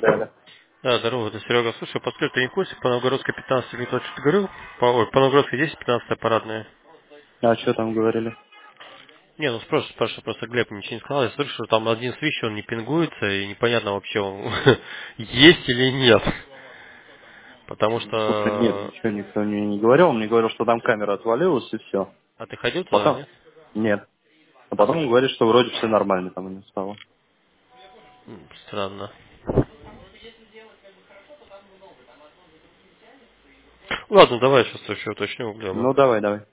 Да, да. Да, здорово, это Серега. Слушай, подскажи, ты не в курсе, по Новгородской 15 или то, что ты говорил? По Новгородской 10, 15 парадная. А что там говорили? Не, ну спрашивай, просто Глеб ничего не сказал. Я слышу, что там один свищ, он не пингуется, и непонятно вообще, он есть или нет. Потому Слушай, нет, что... ничего никто мне не говорил. Он мне говорил, что там камера отвалилась и все. А ты ходил туда, Потом? нет? Нет. А потом он говорит, что вроде все нормально там у него стало. Странно. Ладно, давай сейчас еще уточню, Глеба. Ну, давай, давай.